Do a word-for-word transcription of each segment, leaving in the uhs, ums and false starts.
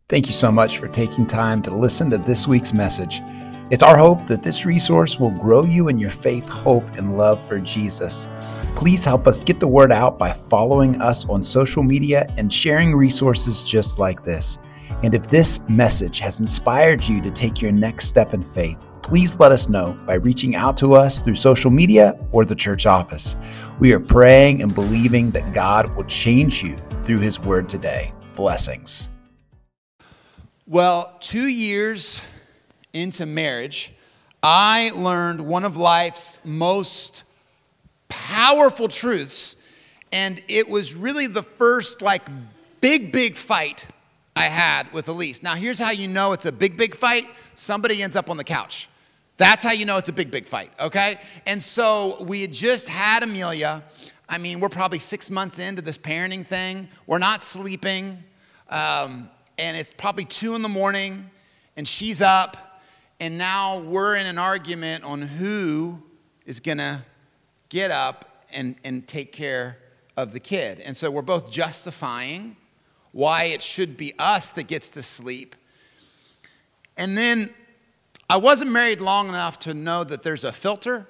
Thank you so much for taking time to listen to this week's message. It's our hope that this resource will grow you in your faith, hope, and love for Jesus. Please help us get the word out by following us on social media and sharing resources just like this. And if this message has inspired you to take your next step in faith, please let us know by reaching out to us through social media or the church office. We are praying and believing that God will change you through his word today. Blessings. Well, two years into marriage, I learned one of life's most powerful truths, and it was really the first like big, big fight I had with Elise. Now, here's how you know it's a big, big fight. Somebody ends up on the couch. That's how you know it's a big, big fight, okay? And so we had just had Amelia. I mean, we're probably six months into this parenting thing. We're not sleeping. Um, And it's probably two in the morning, and she's up, and now we're in an argument on who is going to get up and, and take care of the kid. And so we're both justifying why it should be us that gets to sleep. And then I wasn't married long enough to know that there's a filter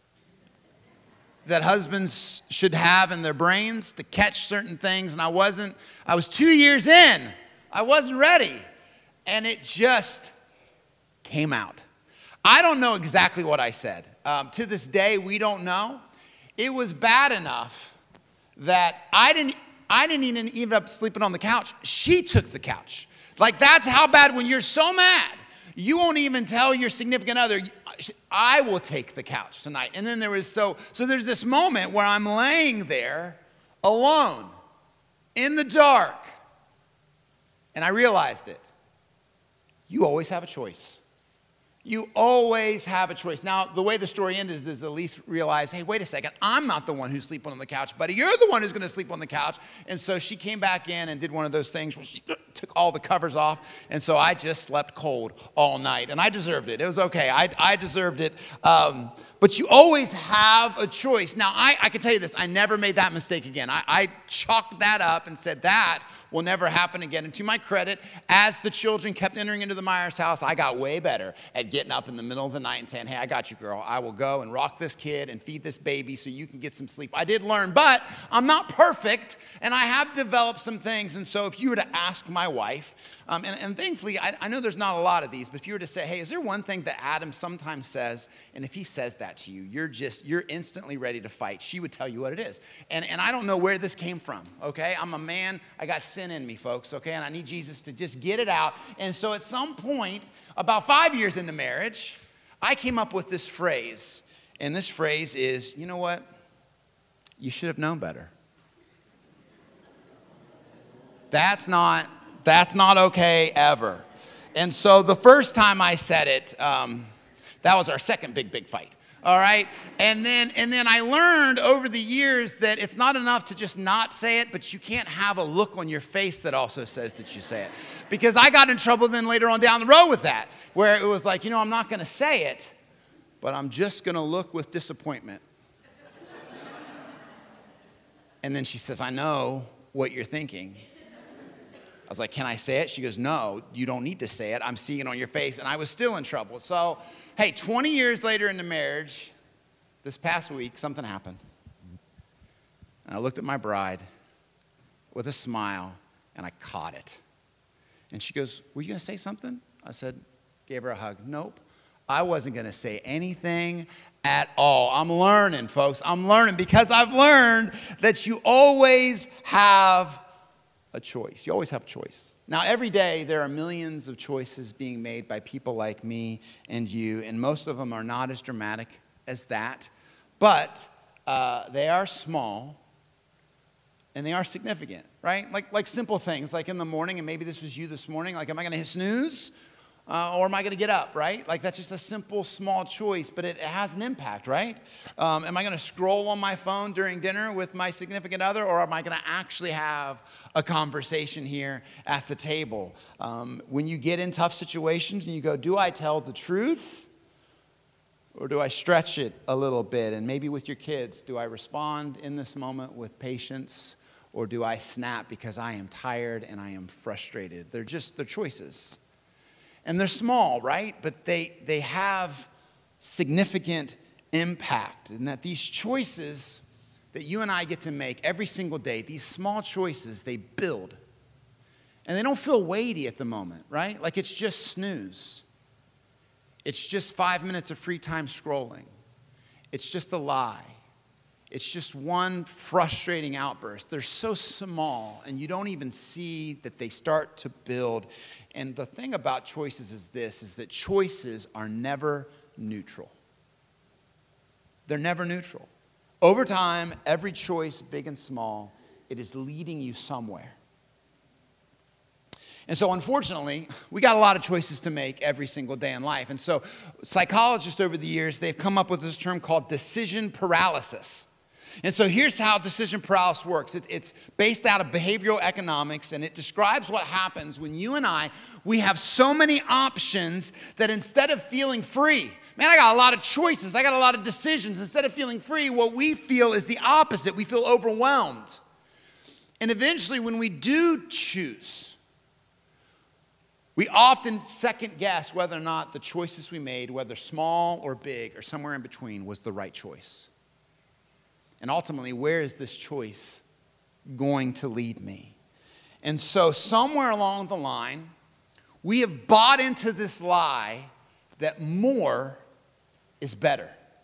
that husbands should have in their brains to catch certain things, and I wasn't. I was two years in. I wasn't ready, and it just came out. I don't know exactly what I said. Um, to this day, we don't know. It was bad enough that I didn't, I didn't even end up sleeping on the couch. She took the couch. Like, that's how bad, when you're so mad, you won't even tell your significant other, I will take the couch tonight. And then there was, so, so there's this moment where I'm laying there alone in the dark. And I realized it. You always have a choice. You always have a choice. Now, the way the story ended is, is Elise realized, hey, wait a second, I'm not the one who's sleeping on the couch, buddy. You're the one who's going to sleep on the couch. And so she came back in and did one of those things where she took all the covers off. And so I just slept cold all night. And I deserved it. It was okay. I, I deserved it. Um, but you always have a choice. Now, I, I can tell you this. I never made that mistake again. I, I chalked that up and said that will never happen again. And to my credit, as the children kept entering into the Myers house, I got way better at getting up in the middle of the night and saying, hey, I got you, girl. I will go and rock this kid and feed this baby so you can get some sleep. I did learn, but I'm not perfect, and I have developed some things. And so if you were to ask my wife, um, and, and thankfully, I, I know there's not a lot of these, but if you were to say, hey, is there one thing that Adam sometimes says, and if he says that to you, you're just, you're instantly ready to fight, she would tell you what it is. And, and I don't know where this came from, okay? I'm a man. I got sin in me, folks, okay? And I need Jesus to just get it out. And so at some point, about five years into marriage, I came up with this phrase. And this phrase is, you know what? You should have known better. That's not, that's not okay ever. And so the first time I said it, um, that was our second big, big fight. All right. And then and then I learned over the years that it's not enough to just not say it, but you can't have a look on your face that also says that you say it. Because I got in trouble then later on down the road with that, where it was like, you know, I'm not going to say it, but I'm just going to look with disappointment. And then she says, I know what you're thinking. I was like, can I say it? She goes, no, you don't need to say it. I'm seeing it on your face. And I was still in trouble. So, hey, twenty years later into marriage, this past week, something happened. And I looked at my bride with a smile, and I caught it. And she goes, were you going to say something? I said, gave her a hug. Nope. I wasn't going to say anything at all. I'm learning, folks. I'm learning because I've learned that you always have a choice. You always have a choice. Now, every day there are millions of choices being made by people like me and you, and most of them are not as dramatic as that, but uh, they are small and they are significant, right? Like like simple things, like in the morning, and maybe this was you this morning, like am I going to hit snooze uh, or am I going to get up, right? Like that's just a simple, small choice, but it, it has an impact, right? Um, am I going to scroll on my phone during dinner with my significant other, or am I going to actually have a conversation here at the table? Um, when you get in tough situations and you go, do I tell the truth? Or do I stretch it a little bit? And maybe with your kids, do I respond in this moment with patience? Or do I snap because I am tired and I am frustrated? They're just, they're choices. And they're small, right? But they, they have significant impact. And that these choices that you and I get to make every single day, these small choices, they build. And they don't feel weighty at the moment, right? Like it's just snooze. It's just five minutes of free time scrolling. It's just a lie. It's just one frustrating outburst. They're so small, and you don't even see that they start to build. And the thing about choices is this, is that choices are never neutral. They're never neutral. Over time, every choice, big and small, it is leading you somewhere. And so, unfortunately, we got a lot of choices to make every single day in life. And so, psychologists over the years, they've come up with this term called decision paralysis. And so here's how decision paralysis works. It, it's based out of behavioral economics, and it describes what happens when you and I, we have so many options that instead of feeling free, man, I got a lot of choices, I got a lot of decisions. Instead of feeling free, what we feel is the opposite. We feel overwhelmed. And eventually, when we do choose, we often second guess whether or not the choices we made, whether small or big or somewhere in between, was the right choice. And ultimately, where is this choice going to lead me? And so somewhere along the line, we have bought into this lie that more is better.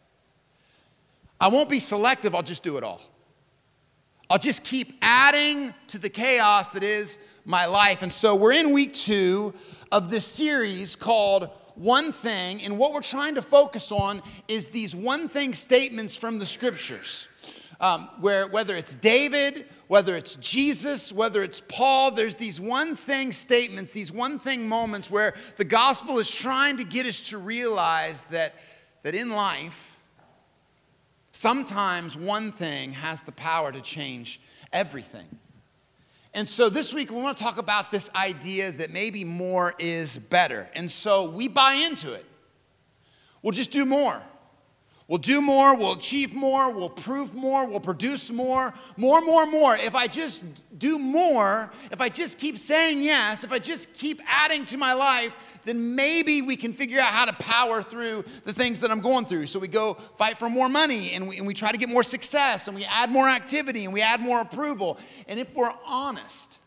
I won't be selective, I'll just do it all. I'll just keep adding to the chaos that is my life. And so we're in week two of this series called One Thing, and what we're trying to focus on is these one thing statements from the scriptures. Um, where whether it's David, whether it's Jesus, whether it's Paul, there's these one thing statements, these one thing moments where the gospel is trying to get us to realize that, that in life, sometimes one thing has the power to change everything. And so this week we want to talk about this idea that maybe more is better. And so we buy into it. We'll just do more. We'll do more, we'll achieve more, we'll prove more, we'll produce more, more, more, more. If I just do more, if I just keep saying yes, if I just keep adding to my life, then maybe we can figure out how to power through the things that I'm going through. So we go fight for more money, and we, and we try to get more success, and we add more activity, and we add more approval. And if we're honest,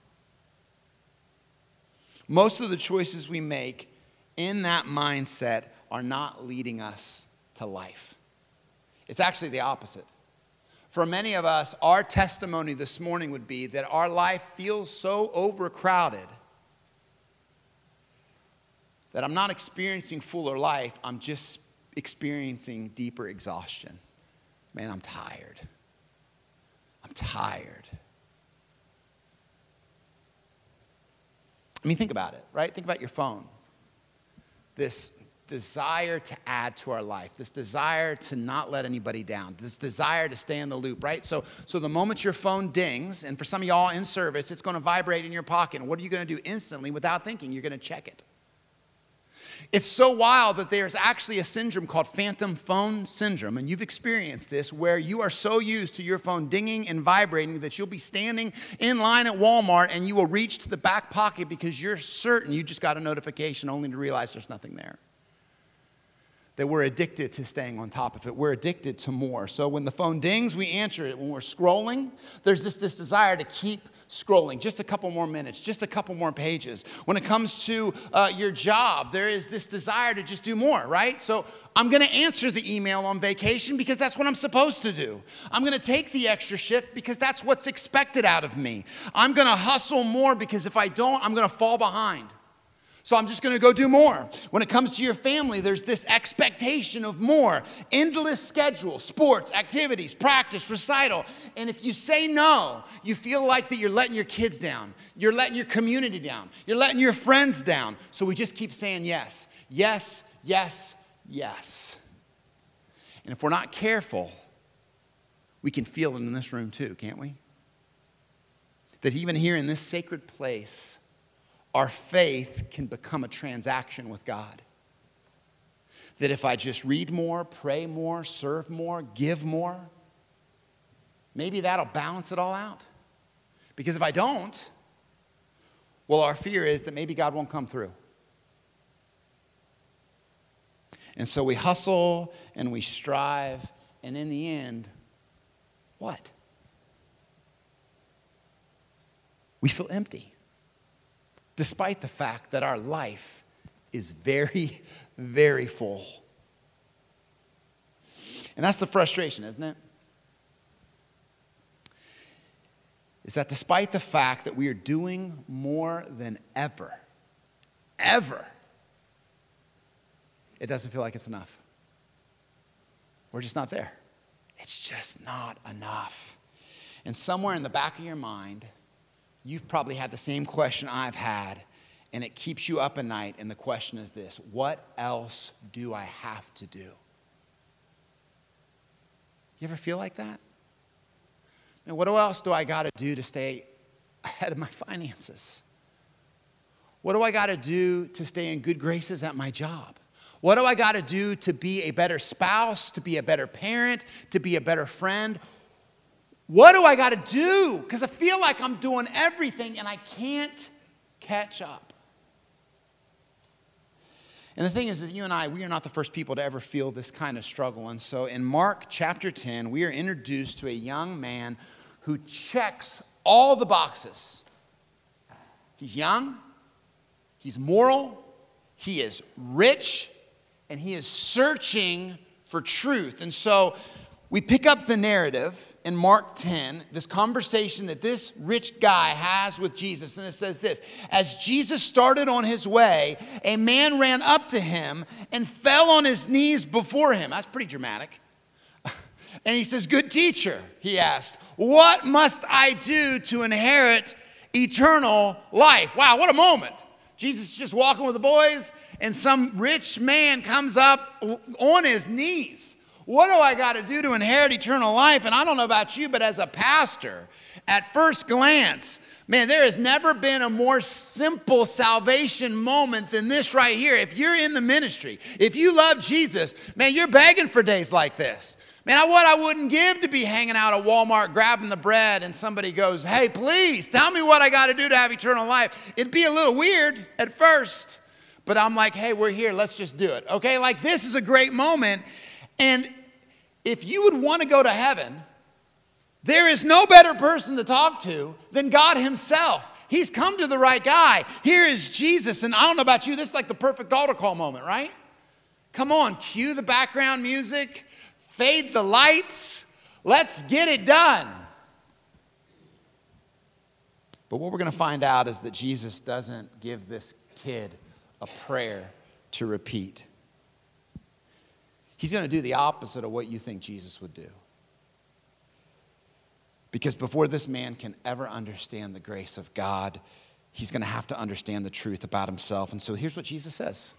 most of the choices we make in that mindset are not leading us to life. It's actually the opposite. For many of us, our testimony this morning would be that our life feels so overcrowded that I'm not experiencing fuller life, I'm just experiencing deeper exhaustion. Man, I'm tired. I'm tired. I mean, think about it, right? Think about your phone. This desire to add to our life, this desire to not let anybody down, this desire to stay in the loop, right? So, so the moment your phone dings, and for some of y'all in service, it's going to vibrate in your pocket. And what are you going to do instantly without thinking? You're going to check it. It's so wild that there's actually a syndrome called phantom phone syndrome, and you've experienced this, where you are so used to your phone dinging and vibrating that you'll be standing in line at Walmart and you will reach to the back pocket because you're certain you just got a notification only to realize there's nothing there. That we're addicted to staying on top of it. We're addicted to more. So when the phone dings, we answer it. When we're scrolling, there's this, this desire to keep scrolling. Just a couple more minutes, just a couple more pages. When it comes to uh, your job, there is this desire to just do more, right? So I'm going to answer the email on vacation because that's what I'm supposed to do. I'm going to take the extra shift because that's what's expected out of me. I'm going to hustle more because if I don't, I'm going to fall behind. So I'm just going to go do more. When it comes to your family, there's this expectation of more. Endless schedule, sports, activities, practice, recital. And if you say no, you feel like that you're letting your kids down. You're letting your community down. You're letting your friends down. So we just keep saying yes, yes, yes, yes. And if we're not careful, we can feel it in this room too, can't we? That even here in this sacred place, our faith can become a transaction with God. That if I just read more, pray more, serve more, give more, maybe that'll balance it all out. Because if I don't, well, our fear is that maybe God won't come through. And so we hustle and we strive, and in the end, what? We feel empty, despite the fact that our life is very, very full. And that's the frustration, isn't it? Is that despite the fact that we are doing more than ever, ever, it doesn't feel like it's enough. We're just not there. It's just not enough. And somewhere in the back of your mind, you've probably had the same question I've had, and it keeps you up at night, and the question is this: what else do I have to do? You ever feel like that? And what else do I got to do to stay ahead of my finances? What do I got to do to stay in good graces at my job? What do I got to do to be a better spouse, to be a better parent, to be a better friend? What do I got to do? Because I feel like I'm doing everything and I can't catch up. And the thing is that you and I, we are not the first people to ever feel this kind of struggle. And so in Mark chapter ten, we are introduced to a young man who checks all the boxes. He's young, he's moral, he is rich, and he is searching for truth. And so we pick up the narrative in Mark ten, this conversation that this rich guy has with Jesus. And it says this: as Jesus started on his way, a man ran up to him and fell on his knees before him. That's pretty dramatic. And he says, "Good teacher," he asked, "what must I do to inherit eternal life?" Wow, what a moment. Jesus is just walking with the boys, and some rich man comes up on his knees. What do I got to do to inherit eternal life? And I don't know about you, but as a pastor, at first glance, man, there has never been a more simple salvation moment than this right here. If you're in the ministry, if you love Jesus, man, you're begging for days like this. Man, what I wouldn't give to be hanging out at Walmart grabbing the bread and somebody goes, "Hey, please tell me what I got to do to have eternal life." It'd be a little weird at first, but I'm like, "Hey, we're here. Let's just do it." Okay, like this is a great moment. And if you would want to go to heaven, there is no better person to talk to than God himself. He's come to the right guy. Here is Jesus. And I don't know about you, this is like the perfect altar call moment, right? Come on, cue the background music, fade the lights. Let's get it done. But what we're going to find out is that Jesus doesn't give this kid a prayer to repeat. He's going to do the opposite of what you think Jesus would do. Because before this man can ever understand the grace of God, he's going to have to understand the truth about himself. And so here's what Jesus says: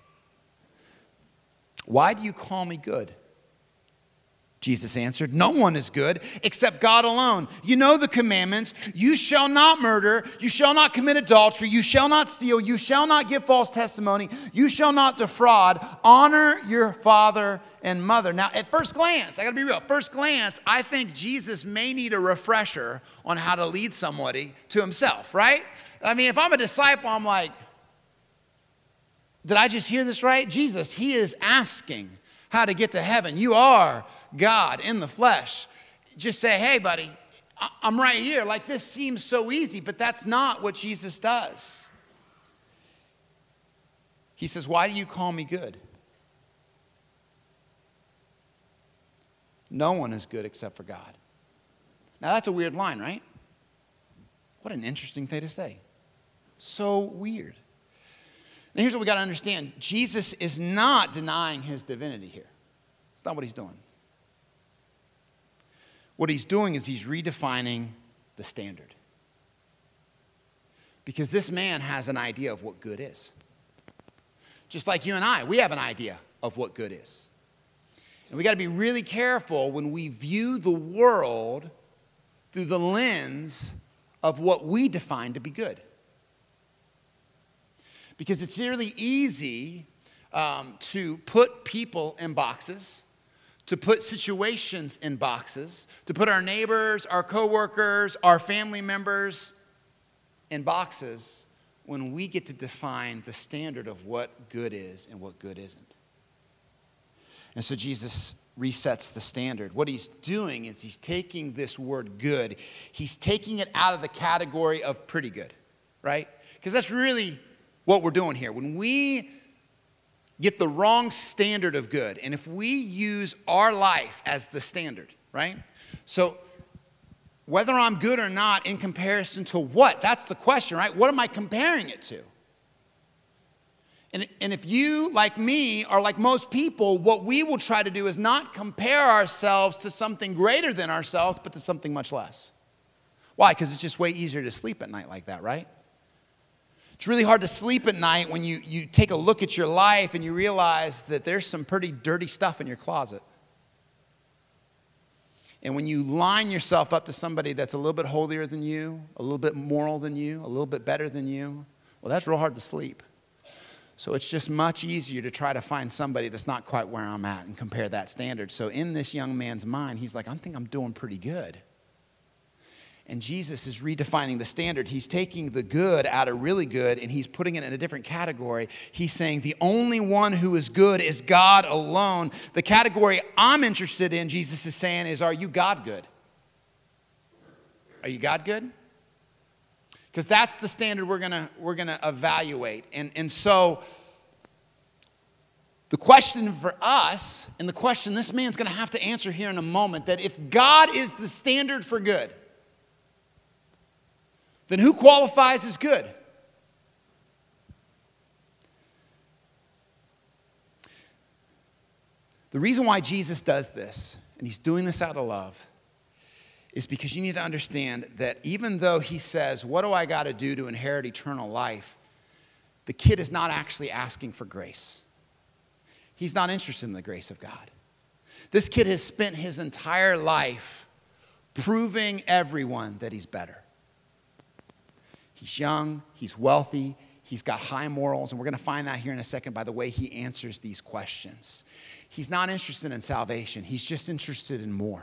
"Why do you call me good?" Jesus answered, "No one is good except God alone. You know the commandments. You shall not murder. You shall not commit adultery. You shall not steal. You shall not give false testimony. You shall not defraud. Honor your father and mother." Now, at first glance, I got to be real. At first glance, I think Jesus may need a refresher on how to lead somebody to himself, right? I mean, if I'm a disciple, I'm like, did I just hear this right? Jesus, he is asking how to get to heaven. You are God in the flesh. Just say, "Hey, buddy, I'm right here." Like, this seems so easy, but that's not what Jesus does. He says, "Why do you call me good?" No one is good except for God. Now, that's a weird line, right? What an interesting thing to say. So weird. Now, here's what we got to understand. Jesus is not denying his divinity here. It's not what he's doing. What he's doing is he's redefining the standard. Because this man has an idea of what good is. Just like you and I, we have an idea of what good is. And we got to be really careful when we view the world through the lens of what we define to be good. Because it's really easy um, to put people in boxes, to put situations in boxes, to put our neighbors, our coworkers, our family members in boxes when we get to define the standard of what good is and what good isn't. And so Jesus resets the standard. What he's doing is he's taking this word good, he's taking it out of the category of pretty good, right? Because that's really what we're doing here. When we get the wrong standard of good, and if we use our life as the standard, right? So whether I'm good or not in comparison to what? That's the question, right? What am I comparing it to? And, and if you, like me, are like most people, what we will try to do is not compare ourselves to something greater than ourselves, but to something much less. Why? Because it's just way easier to sleep at night like that, right? It's really hard to sleep at night when you, you take a look at your life and you realize that there's some pretty dirty stuff in your closet. And when you line yourself up to somebody that's a little bit holier than you, a little bit moral than you, a little bit better than you, well, that's real hard to sleep. So it's just much easier to try to find somebody that's not quite where I'm at and compare that standard. So in this young man's mind, he's like, I think I'm doing pretty good. And Jesus is redefining the standard. He's taking the good out of really good and he's putting it in a different category. He's saying the only one who is good is God alone. The category I'm interested in, Jesus is saying, is are you God good? Are you God good? Because that's the standard we're gonna we're gonna evaluate. And, and so the question for us, and the question this man's gonna have to answer here in a moment, that if God is the standard for good, then who qualifies as good? The reason why Jesus does this, and he's doing this out of love, is because you need to understand that even though he says, what do I got to do to inherit eternal life? The kid is not actually asking for grace. He's not interested in the grace of God. This kid has spent his entire life proving everyone that he's better. He's young, he's wealthy, he's got high morals, and we're going to find that here in a second by the way he answers these questions. He's not interested in salvation. He's just interested in more.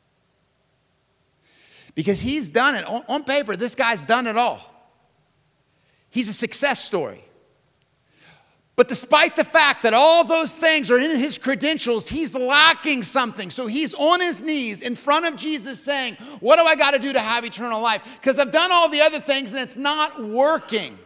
Because he's done it. On, on paper, this guy's done it all. He's a success story. But despite the fact that all those things are in his credentials, he's lacking something. So he's on his knees in front of Jesus saying, what do I got to do to have eternal life? Because I've done all the other things and it's not working.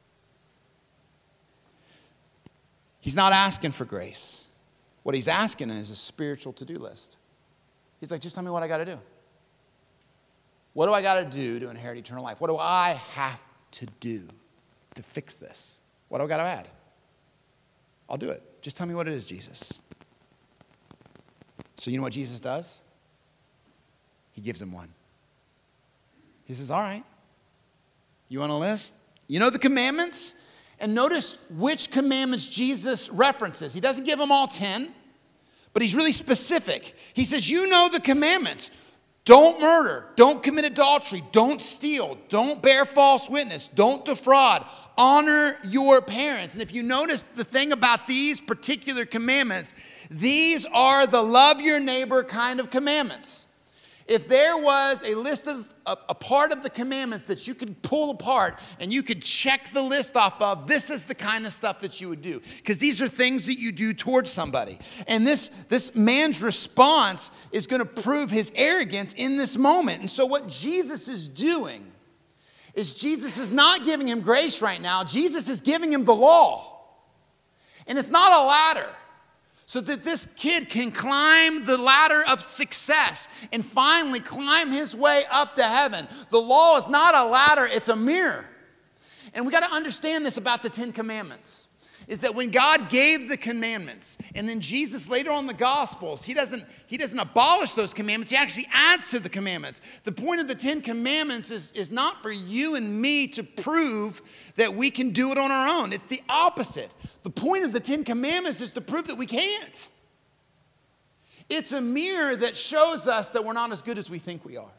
He's not asking for grace. What he's asking is a spiritual to-do list. He's like, just tell me what I got to do. What do I got to do to inherit eternal life? What do I have to do to fix this? What do I got to add? I'll do it. Just tell me what it is, Jesus. So you know what Jesus does? He gives him one. He says, all right, you want a list? You know the commandments? And notice which commandments Jesus references. He doesn't give them all ten, but he's really specific. He says, you know the commandments. Don't murder, don't commit adultery, don't steal, don't bear false witness, don't defraud, honor your parents. And if you notice the thing about these particular commandments, these are the love your neighbor kind of commandments. If there was a list of, a, a part of the commandments that you could pull apart and you could check the list off of, this is the kind of stuff that you would do. Because these are things that you do towards somebody. And this, this man's response is going to prove his arrogance in this moment. And so what Jesus is doing is Jesus is not giving him grace right now. Jesus is giving him the law. And it's not a ladder. So that this kid can climb the ladder of success and finally climb his way up to heaven. The law is not a ladder, it's a mirror. And we got to understand this about the Ten Commandments. Is that when God gave the commandments, and then Jesus later on in the Gospels, he doesn't, he doesn't abolish those commandments, he actually adds to the commandments. The point of the Ten Commandments is, is not for you and me to prove that we can do it on our own. It's the opposite. The point of the Ten Commandments is to prove that we can't. It's a mirror that shows us that we're not as good as we think we are.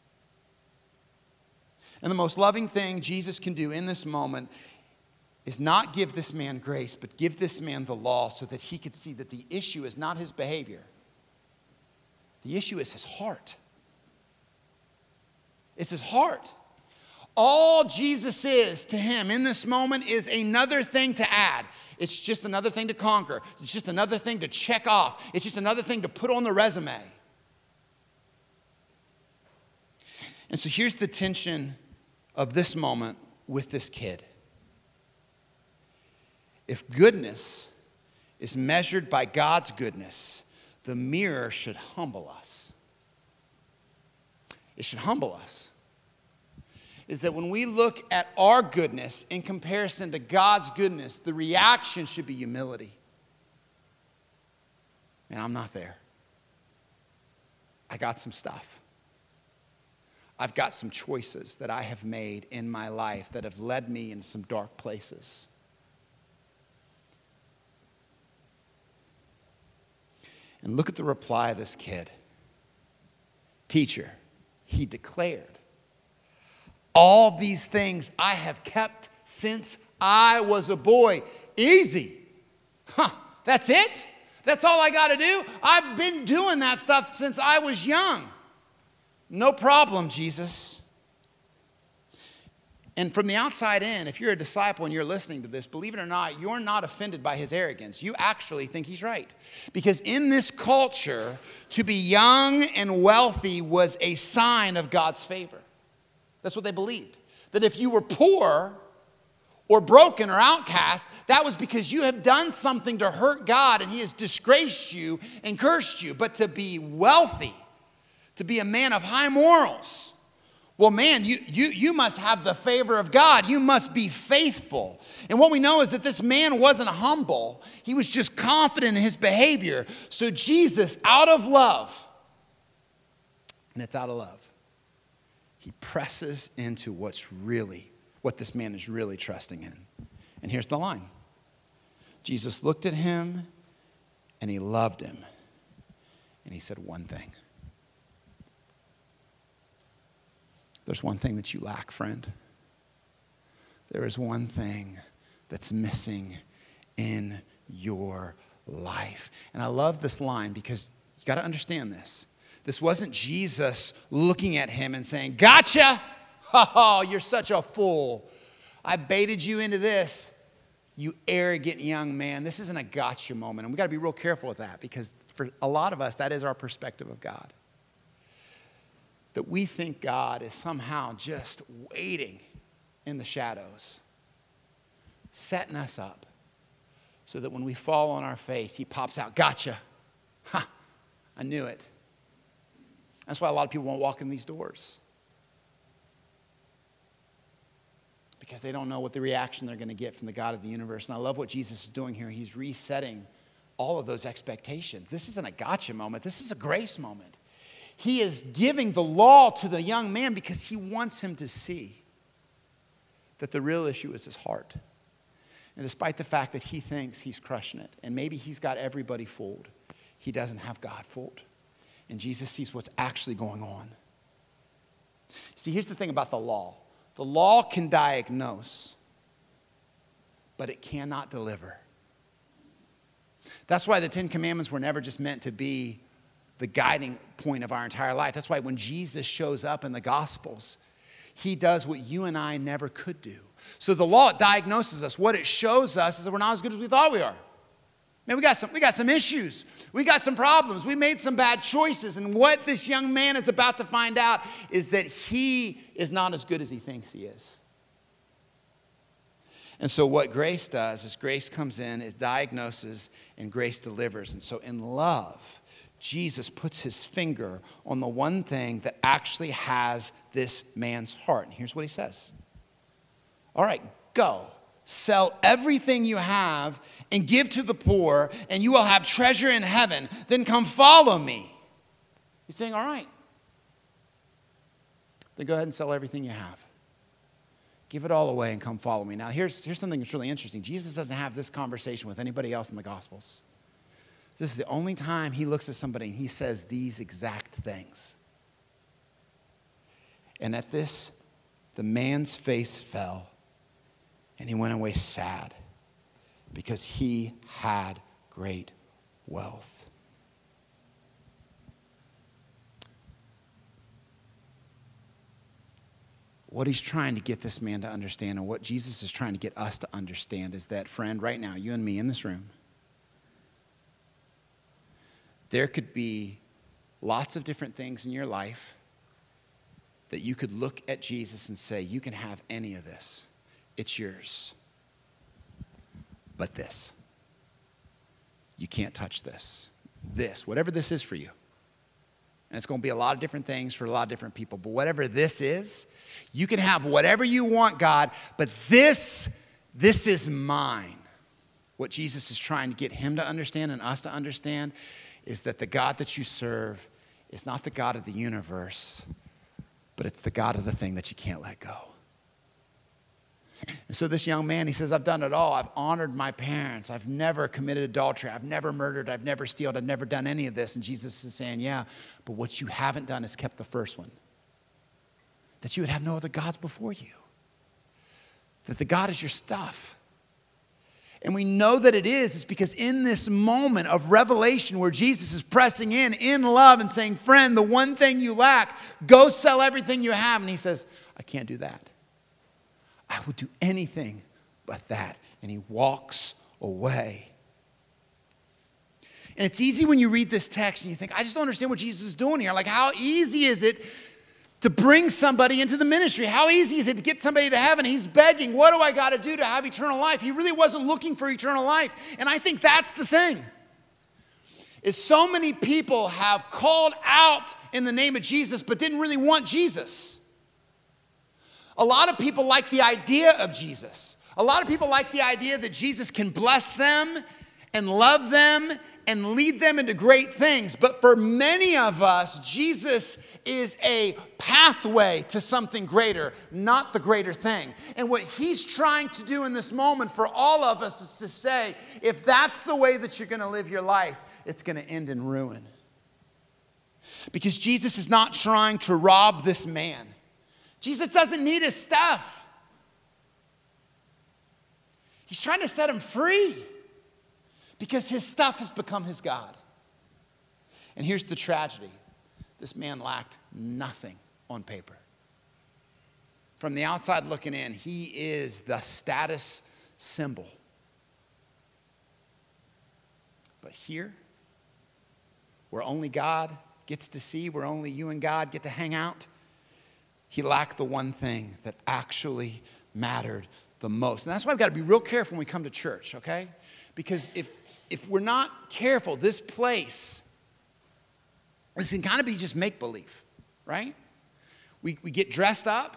And the most loving thing Jesus can do in this moment is not give this man grace, but give this man the law so that he could see that the issue is not his behavior. The issue is his heart. It's his heart. All Jesus is to him in this moment is another thing to add. It's just another thing to conquer. It's just another thing to check off. It's just another thing to put on the resume. And so here's the tension of this moment with this kid. If goodness is measured by God's goodness, the mirror should humble us. It should humble us. Is that when we look at our goodness in comparison to God's goodness, the reaction should be humility. Man, I'm not there. I got some stuff. I've got some choices that I have made in my life that have led me in some dark places. And look at the reply of this kid. Teacher, he declared, all these things I have kept since I was a boy. Easy. Huh, that's it? That's all I got to do? I've been doing that stuff since I was young. No problem, Jesus. And from the outside in, if you're a disciple and you're listening to this, believe it or not, you're not offended by his arrogance. You actually think he's right. Because in this culture, to be young and wealthy was a sign of God's favor. That's what they believed. That if you were poor or broken or outcast, that was because you have done something to hurt God and he has disgraced you and cursed you. But to be wealthy, to be a man of high morals, well, man, you, you, you must have the favor of God. You must be faithful. And what we know is that this man wasn't humble. He was just confident in his behavior. So Jesus, out of love, and it's out of love, he presses into what's really, what this man is really trusting in. And here's the line. Jesus looked at him and he loved him. And he said one thing. There's one thing that you lack, friend. There is one thing that's missing in your life. And I love this line because you got to understand this. This wasn't Jesus looking at him and saying, gotcha! Oh, you're such a fool. I baited you into this, you arrogant young man. This isn't a gotcha moment. And we got to be real careful with that because for a lot of us, that is our perspective of God. That we think God is somehow just waiting in the shadows, setting us up so that when we fall on our face, he pops out, gotcha. Ha, I knew it. That's why a lot of people won't walk in these doors. Because they don't know what the reaction they're going to get from the God of the universe. And I love what Jesus is doing here. He's resetting all of those expectations. This isn't a gotcha moment. This is a grace moment. He is giving the law to the young man because he wants him to see that the real issue is his heart. And despite the fact that he thinks he's crushing it, and maybe he's got everybody fooled, he doesn't have God fooled. And Jesus sees what's actually going on. See, here's the thing about the law. The law can diagnose, but it cannot deliver. That's why the Ten Commandments were never just meant to be the guiding point of our entire life. That's why when Jesus shows up in the Gospels, he does what you and I never could do. So the law diagnoses us. What it shows us is that we're not as good as we thought we are. Man, we got some, we got some issues. We got some problems. We made some bad choices. And what this young man is about to find out is that he is not as good as he thinks he is. And so what grace does is grace comes in, it diagnoses, and grace delivers. And so in love, Jesus puts his finger on the one thing that actually has this man's heart. And here's what he says. All right, go. Sell everything you have and give to the poor, and you will have treasure in heaven. Then come follow me. He's saying, all right. Then go ahead and sell everything you have. Give it all away and come follow me. Now, here's, here's something that's really interesting. Jesus doesn't have this conversation with anybody else in the Gospels. This is the only time he looks at somebody and he says these exact things. And at this, the man's face fell and he went away sad because he had great wealth. What he's trying to get this man to understand, and what Jesus is trying to get us to understand, is that, friend, right now, you and me in this room, there could be lots of different things in your life that you could look at Jesus and say, you can have any of this. It's yours. But this. You can't touch this. This, whatever this is for you. And it's going to be a lot of different things for a lot of different people. But whatever this is, you can have whatever you want, God. But this, this is mine. What Jesus is trying to get him to understand and us to understand is that the God that you serve is not the God of the universe, but it's the God of the thing that you can't let go. And so this young man, he says, I've done it all. I've honored my parents. I've never committed adultery. I've never murdered. I've never stolen. I've never done any of this. And Jesus is saying, yeah, but what you haven't done is kept the first one. That you would have no other gods before you. That the God is your stuff. And we know that it is, is because in this moment of revelation where Jesus is pressing in, in love and saying, friend, the one thing you lack, go sell everything you have. And he says, I can't do that. I will do anything but that. And he walks away. And it's easy when you read this text and you think, I just don't understand what Jesus is doing here. Like, how easy is it to bring somebody into the ministry? How easy is it to get somebody to heaven? He's begging, what do I got to do to have eternal life? He really wasn't looking for eternal life. And I think that's the thing. Is so many people have called out in the name of Jesus but didn't really want Jesus. A lot of people like the idea of Jesus. A lot of people like the idea that Jesus can bless them and love them and lead them into great things. But for many of us, Jesus is a pathway to something greater, not the greater thing. And what he's trying to do in this moment for all of us is to say, if that's the way that you're going to live your life, it's going to end in ruin. Because Jesus is not trying to rob this man. Jesus doesn't need his stuff. He's trying to set him free because his stuff has become his God. And here's the tragedy. This man lacked nothing on paper. From the outside looking in, he is the status symbol. But here, where only God gets to see, where only you and God get to hang out, he lacked the one thing that actually mattered the most. And that's why I've got to be real careful when we come to church, okay? Because if, if we're not careful, this place, this can kind of be just make-believe, right? We, we get dressed up,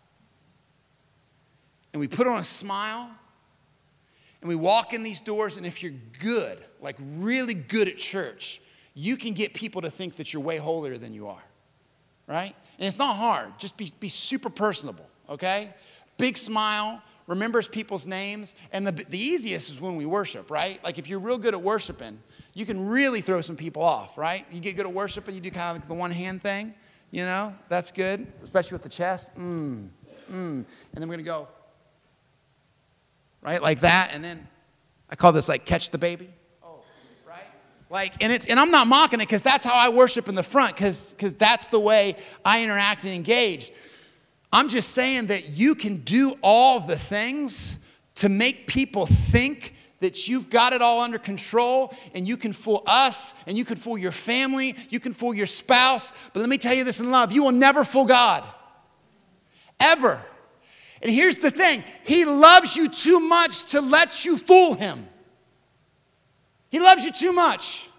and we put on a smile, and we walk in these doors, and if you're good, like really good at church, you can get people to think that you're way holier than you are, right? And it's not hard. Just be, be super personable, okay? Big smile, remembers people's names. And the, the easiest is when we worship, right? Like if you're real good at worshiping, you can really throw some people off, right? You get good at worshiping, you do kind of like the one hand thing, you know? That's good, especially with the chest. Mm, mm. And then we're going to go, right? Like that. And then I call this like catch the baby. Like, and it's, and I'm not mocking it because that's how I worship in the front because because that's the way I interact and engage. I'm just saying that you can do all the things to make people think that you've got it all under control and you can fool us and you can fool your family, you can fool your spouse. But let me tell you this in love, you will never fool God. Ever. And here's the thing, he loves you too much to let you fool him. He loves you too much.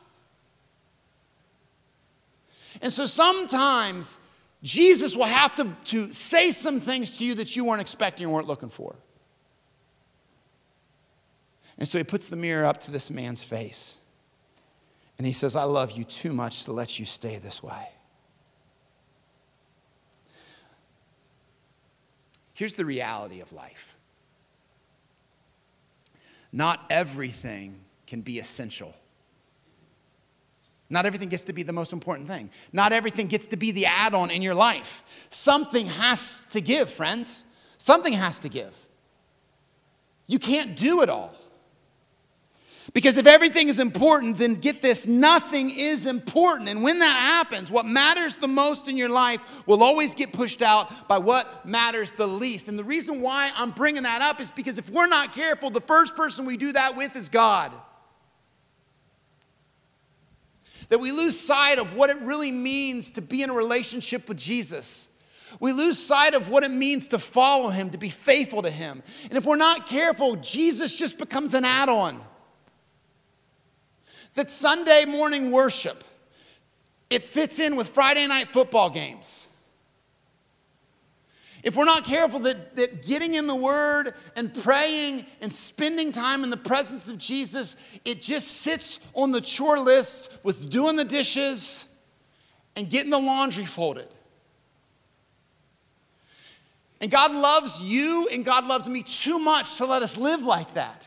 And so sometimes Jesus will have to, to say some things to you that you weren't expecting or weren't looking for. And so he puts the mirror up to this man's face. And he says, I love you too much to let you stay this way. Here's the reality of life. Not everything can be essential. Not everything gets to be the most important thing. Not everything gets to be the add-on in your life. Something has to give, friends. Something has to give. You can't do it all. Because if everything is important, then get this, nothing is important. And when that happens, what matters the most in your life will always get pushed out by what matters the least. And the reason why I'm bringing that up is because if we're not careful, the first person we do that with is God. That we lose sight of what it really means to be in a relationship with Jesus. We lose sight of what it means to follow him, to be faithful to him. And if we're not careful, Jesus just becomes an add-on. That Sunday morning worship, it fits in with Friday night football games. If we're not careful, that, that getting in the Word and praying and spending time in the presence of Jesus, it just sits on the chore list with doing the dishes and getting the laundry folded. And God loves you and God loves me too much to let us live like that.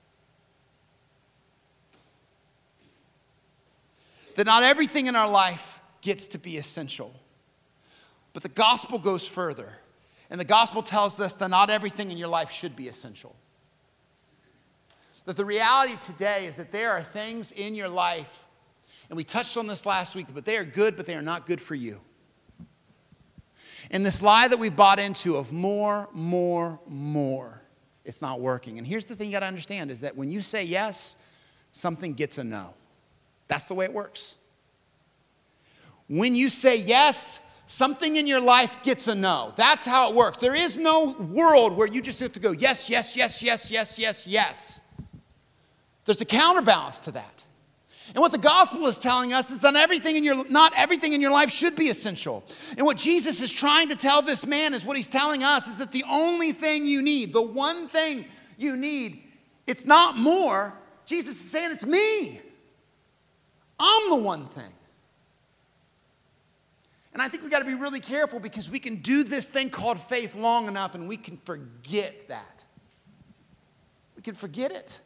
That not everything in our life gets to be essential. But the gospel goes further. And the gospel tells us that not everything in your life should be essential. That the reality today is that there are things in your life, and we touched on this last week, but they are good, but they are not good for you. And this lie that we bought into of more, more, more, it's not working. And here's the thing you got to understand is that when you say yes, something gets a no. That's the way it works. When you say yes, something in your life gets a no. That's how it works. There is no world where you just have to go yes, yes, yes, yes, yes, yes, yes. There's a counterbalance to that. And what the gospel is telling us is that everything in your, not everything in your life should be essential. And what Jesus is trying to tell this man is what he's telling us is that the only thing you need, the one thing you need, it's not more. Jesus is saying it's me. I'm the one thing. And I think we've got to be really careful because we can do this thing called faith long enough and we can forget that. We can forget it.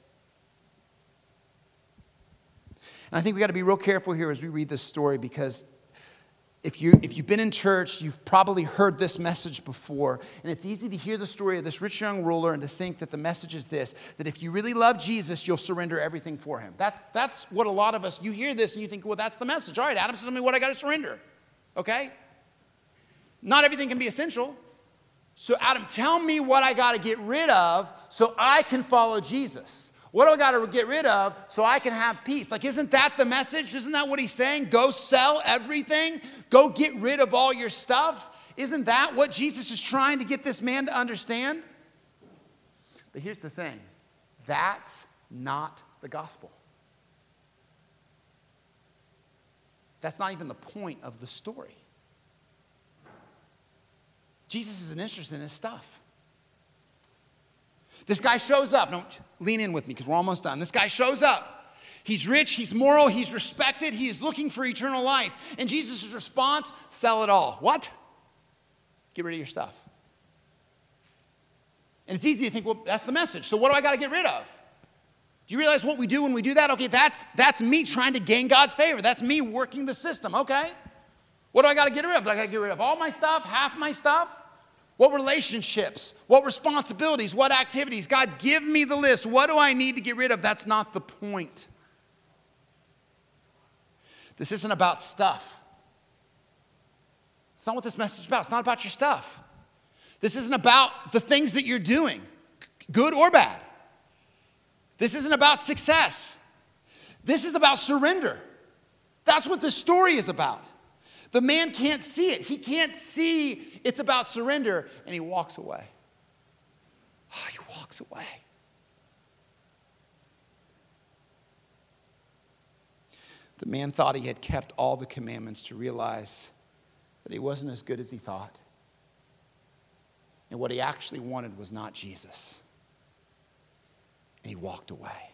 And I think we've got to be real careful here as we read this story because if, you, if you've been in church, you've probably heard this message before. And it's easy to hear the story of this rich young ruler and to think that the message is this, that if you really love Jesus, you'll surrender everything for him. That's, that's what a lot of us, you hear this and you think, well, that's the message. All right, Adam, so tell me what I got to surrender. Okay? Not everything can be essential. So Adam, tell me what I got to get rid of so I can follow Jesus. What do I got to get rid of so I can have peace? Like, isn't that the message? Isn't that what he's saying? Go sell everything. Go get rid of all your stuff. Isn't that what Jesus is trying to get this man to understand? But here's the thing. That's not the gospel. That's not even the point of the story. Jesus isn't interested in his stuff. This guy shows up. Don't lean in with me because we're almost done. This guy shows up. He's rich, he's moral, he's respected, he is looking for eternal life. And Jesus' response, sell it all. What? Get rid of your stuff. And it's easy to think, well, that's the message. So what do I got to get rid of? Do you realize what we do when we do that? Okay, that's, that's me trying to gain God's favor. That's me working the system. Okay. What do I got to get rid of? Do I got to get rid of all my stuff, half my stuff? What relationships? What responsibilities? What activities? God, give me the list. What do I need to get rid of? That's not the point. This isn't about stuff. It's not what this message is about. It's not about your stuff. This isn't about the things that you're doing, good or bad. This isn't about success. This is about surrender. That's what this story is about. The man can't see it. He can't see it's about surrender, and he walks away. Oh, he walks away. The man thought he had kept all the commandments to realize that he wasn't as good as he thought. And what he actually wanted was not Jesus. And he walked away.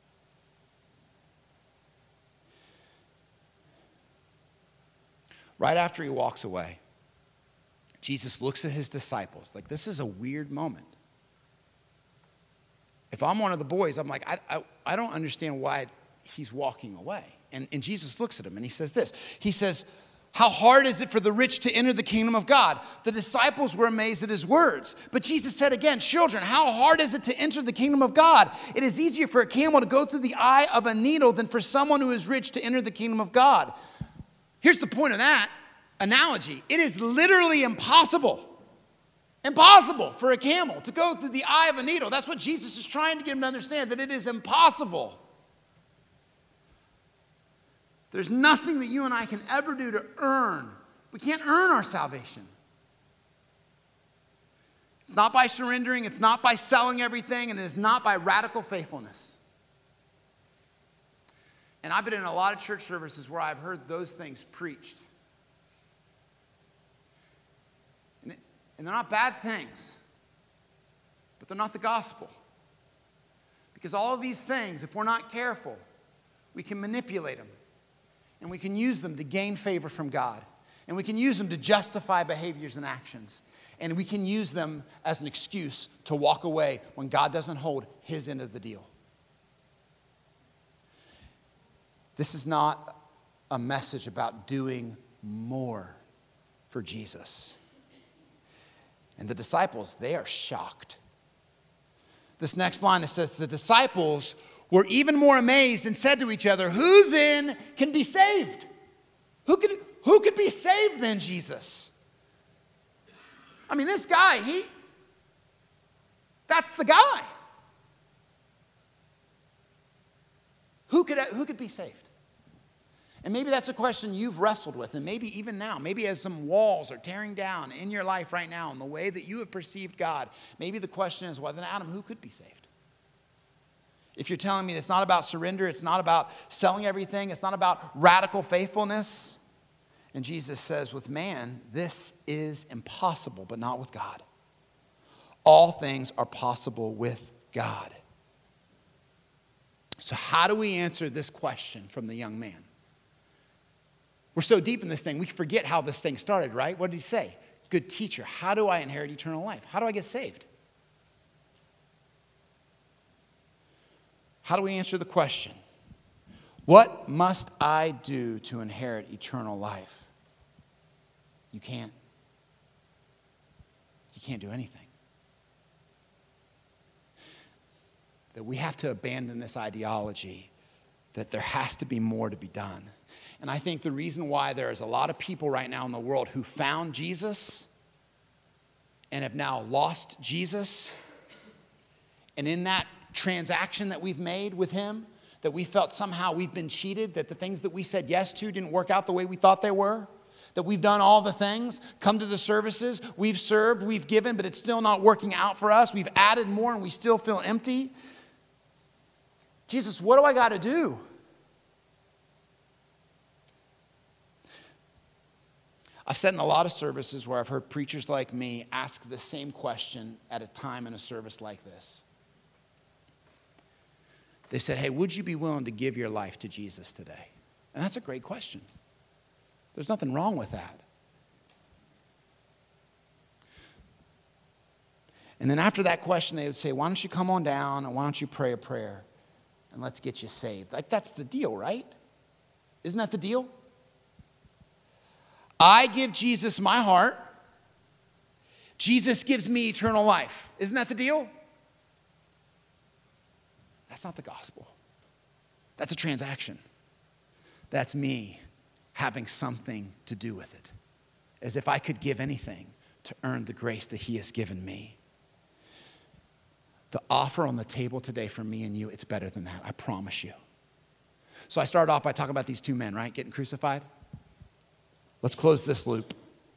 Right after he walks away, Jesus looks at his disciples. Like, this is a weird moment. If I'm one of the boys, I'm like, I, I, I don't understand why he's walking away. And, and Jesus looks at him and he says this. He says, How hard is it for the rich to enter the kingdom of God? The disciples were amazed at his words. But Jesus said again, children, how hard is it to enter the kingdom of God? It is easier for a camel to go through the eye of a needle than for someone who is rich to enter the kingdom of God. Here's the point of that analogy. It is literally impossible, impossible for a camel to go through the eye of a needle. That's what Jesus is trying to get them to understand, that it is impossible. There's nothing that you and I can ever do to earn. We can't earn our salvation. It's not by surrendering. It's not by selling everything. And it is not by radical faithfulness. And I've been in a lot of church services where I've heard those things preached. And, it, and they're not bad things. But they're not the gospel. Because all of these things, if we're not careful, we can manipulate them. And we can use them to gain favor from God. And we can use them to justify behaviors and actions. And we can use them as an excuse to walk away when God doesn't hold his end of the deal. This is not a message about doing more for Jesus. And the disciples, they are shocked. This next line, it says, the disciples were even more amazed and said to each other, who then can be saved? Who could, who could be saved then, Jesus? I mean, this guy, he, that's the guy. Who could, who could be saved? And maybe that's a question you've wrestled with, and maybe even now, maybe as some walls are tearing down in your life right now in the way that you have perceived God, maybe the question is, well, then Adam, who could be saved? If you're telling me it's not about surrender, it's not about selling everything, it's not about radical faithfulness. And Jesus says, with man, this is impossible, but not with God. All things are possible with God. So how do we answer this question from the young man? We're so deep in this thing, we forget how this thing started, right? What did he say? Good teacher, how do I inherit eternal life? How do I get saved? How do we answer the question? What must I do to inherit eternal life? You can't. You can't do anything. That we have to abandon this ideology that there has to be more to be done. And I think the reason why there is a lot of people right now in the world who found Jesus and have now lost Jesus, and in that transaction that we've made with him, that we felt somehow we've been cheated, that the things that we said yes to didn't work out the way we thought they were, that we've done all the things, come to the services, we've served, we've given, but it's still not working out for us. We've added more and we still feel empty. Jesus, what do I got to do? I've sat in a lot of services where I've heard preachers like me ask the same question at a time in a service like this. They said, hey, would you be willing to give your life to Jesus today? And that's a great question. There's nothing wrong with that. And then after that question, they would say, why don't you come on down and why don't you pray a prayer and let's get you saved? Like, that's the deal, right? Isn't that the deal? I give Jesus my heart. Jesus gives me eternal life. Isn't that the deal? That's not the gospel. That's a transaction. That's me having something to do with it. As if I could give anything to earn the grace that he has given me. The offer on the table today for me and you, it's better than that. I promise you. So I started off by talking about these two men, right? Getting crucified. Let's close this loop.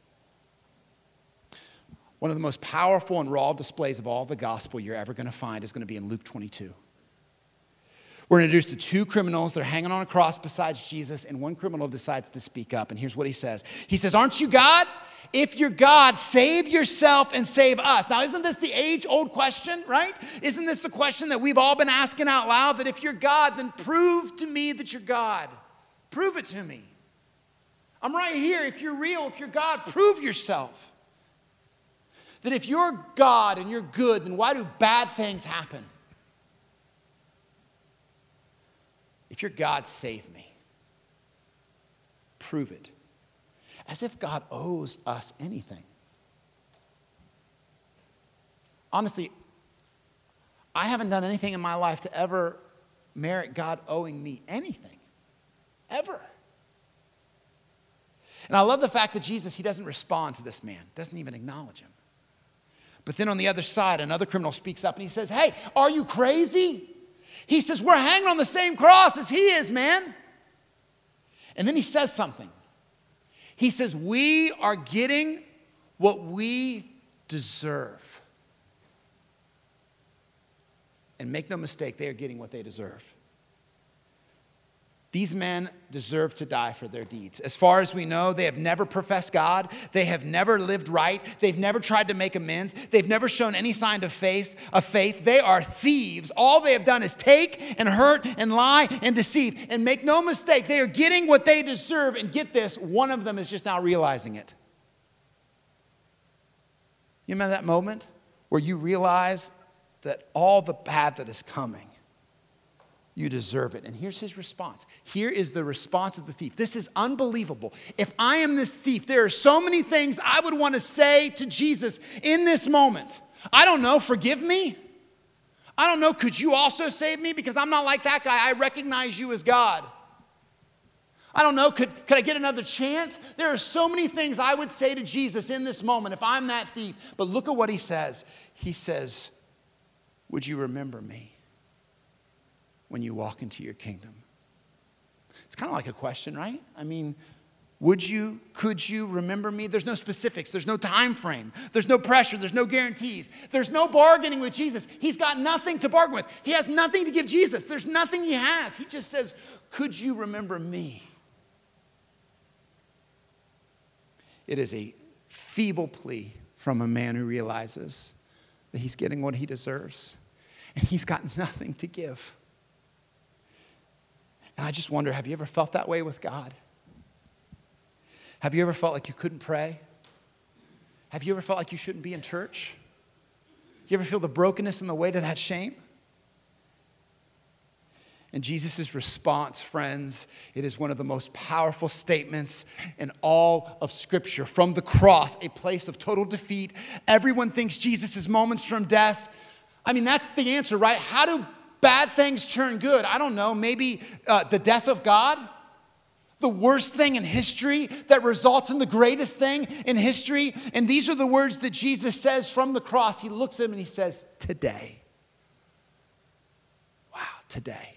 One of the most powerful and raw displays of all the gospel you're ever going to find is going to be in Luke twenty-two. We're introduced to two criminals. They're hanging on a cross beside Jesus, and one criminal decides to speak up. And here's what he says. He says, aren't you God? If you're God, save yourself and save us. Now, isn't this the age-old question, right? Isn't this the question that we've all been asking out loud? That if you're God, then prove to me that you're God. Prove it to me. I'm right here. If you're real, if you're God, prove yourself. That if you're God and you're good, then why do bad things happen? If you're God, save me. Prove it. As if God owes us anything. Honestly, I haven't done anything in my life to ever merit God owing me anything. Ever. And I love the fact that Jesus, he doesn't respond to this man, doesn't even acknowledge him. But then on the other side, another criminal speaks up and he says, hey, are you crazy? He says, we're hanging on the same cross as he is, man. And then he says something. He says, we are getting what we deserve. And make no mistake, they are getting what they deserve. These men deserve to die for their deeds. As far as we know, they have never professed God. They have never lived right. They've never tried to make amends. They've never shown any sign of faith. Of faith. They are thieves. All they have done is take and hurt and lie and deceive. And make no mistake, they are getting what they deserve. And get this, one of them is just now realizing it. You remember that moment where you realize that all the bad that is coming, you deserve it. And here's his response. Here is the response of the thief. This is unbelievable. If I am this thief, there are so many things I would want to say to Jesus in this moment. I don't know, forgive me? I don't know, could you also save me? Because I'm not like that guy. I recognize you as God. I don't know, could, could I get another chance? There are so many things I would say to Jesus in this moment if I'm that thief. But look at what he says. He says, would you remember me when you walk into your kingdom? It's kind of like a question, right? I mean, would you, could you remember me? There's no specifics. There's no time frame. There's no pressure. There's no guarantees. There's no bargaining with Jesus. He's got nothing to bargain with. He has nothing to give Jesus. There's nothing he has. He just says, could you remember me? It is a feeble plea from a man who realizes that he's getting what he deserves. And he's got nothing to give. And I just wonder, have you ever felt that way with God? Have you ever felt like you couldn't pray? Have you ever felt like you shouldn't be in church? You ever feel the brokenness and the weight of that shame? And Jesus' response, friends, it is one of the most powerful statements in all of Scripture. From the cross, a place of total defeat. Everyone thinks Jesus is moments from death. I mean, that's the answer, right? How do bad things turn good? I don't know. Maybe uh, the death of God? The worst thing in history that results in the greatest thing in history. And these are the words that Jesus says from the cross. He looks at him and he says, today. Wow, today.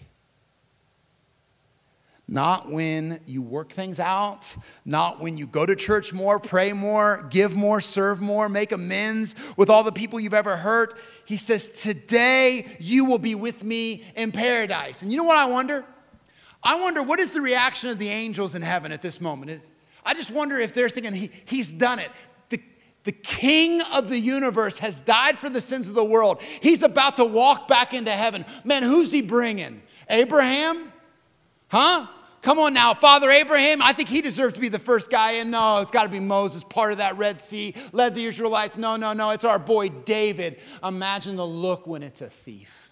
Not when you work things out, not when you go to church more, pray more, give more, serve more, make amends with all the people you've ever hurt. He says, today you will be with me in paradise. And you know what I wonder? I wonder what is the reaction of the angels in heaven at this moment. Is I just wonder if they're thinking, he, he's done it. The, the king of the universe has died for the sins of the world. He's about to walk back into heaven. Man, who's he bringing? Abraham? Huh? Come on now, Father Abraham, I think he deserves to be the first guy in. No, it's got to be Moses, part of that Red Sea, led the Israelites. No, no, no, it's our boy David. Imagine the look when it's a thief.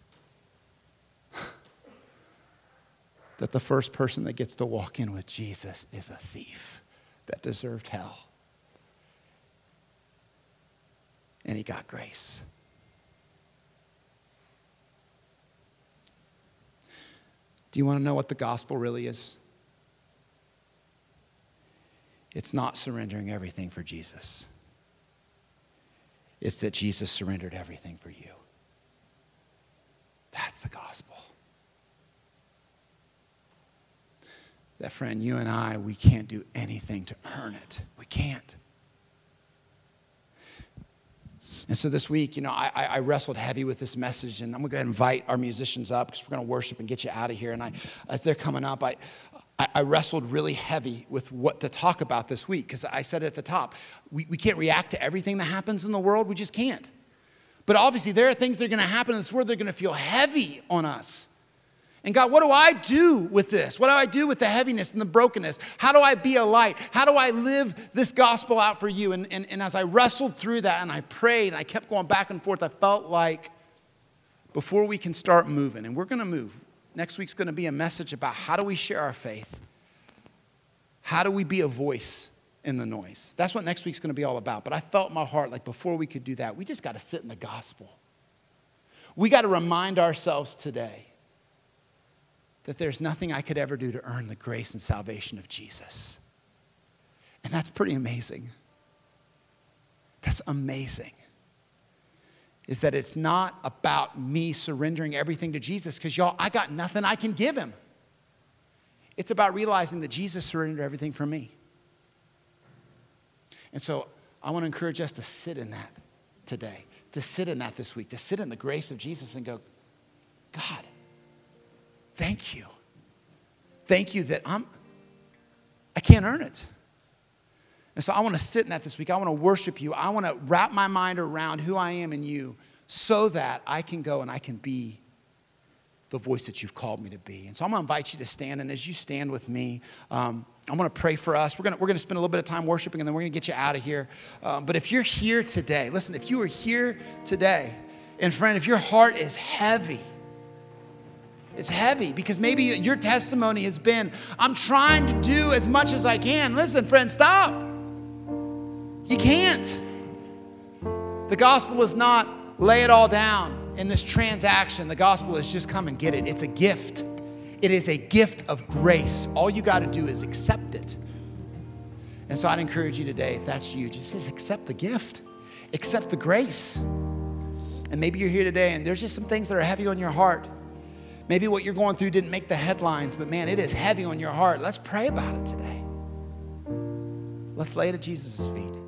That the first person that gets to walk in with Jesus is a thief that deserved hell. And he got grace. Do you want to know what the gospel really is? It's not surrendering everything for Jesus. It's that Jesus surrendered everything for you. That's the gospel. That, friend, you and I, we can't do anything to earn it. We can't. And so this week, you know, I, I wrestled heavy with this message, and I'm going to go ahead and invite our musicians up because we're going to worship and get you out of here. And I, as they're coming up, I, I, I wrestled really heavy with what to talk about this week because I said at the top, we, we can't react to everything that happens in the world. We just can't. But obviously, there are things that are going to happen in this world that are going to feel heavy on us. And God, what do I do with this? What do I do with the heaviness and the brokenness? How do I be a light? How do I live this gospel out for you? And, and, and as I wrestled through that and I prayed and I kept going back and forth, I felt like before we can start moving, and we're going to move, next week's going to be a message about how do we share our faith? How do we be a voice in the noise. That's what next week's going to be all about. But I felt in my heart like before we could do that, we just got to sit in the gospel. We got to remind ourselves today that there's nothing I could ever do to earn the grace and salvation of Jesus. And that's pretty amazing. That's amazing. Is that it's not about me surrendering everything to Jesus, because y'all, I got nothing I can give him. It's about realizing that Jesus surrendered everything for me. And so I want to encourage us to sit in that today, to sit in that this week, to sit in the grace of Jesus and go, God, thank you. Thank you that I'm, I can't earn it. And so I want to sit in that this week. I want to worship you. I want to wrap my mind around who I am in you so that I can go and I can be the voice that you've called me to be. And so I'm going to invite you to stand. And as you stand with me, um, I'm going to pray for us. We're going to, we're going to spend a little bit of time worshiping, and then we're going to get you out of here. Um, but if you're here today, listen, if you are here today, and friend, if your heart is heavy, it's heavy because maybe your testimony has been, I'm trying to do as much as I can. Listen, friend, stop. You can't. The gospel is not lay it all down in this transaction. The gospel is just come and get it. It's a gift. It is a gift of grace. All you got to do is accept it. And so I'd encourage you today, if that's you, just, just accept the gift. Accept the grace. And maybe you're here today and there's just some things that are heavy on your heart. Maybe what you're going through didn't make the headlines, but man, it is heavy on your heart. Let's pray about it today. Let's lay it at Jesus' feet.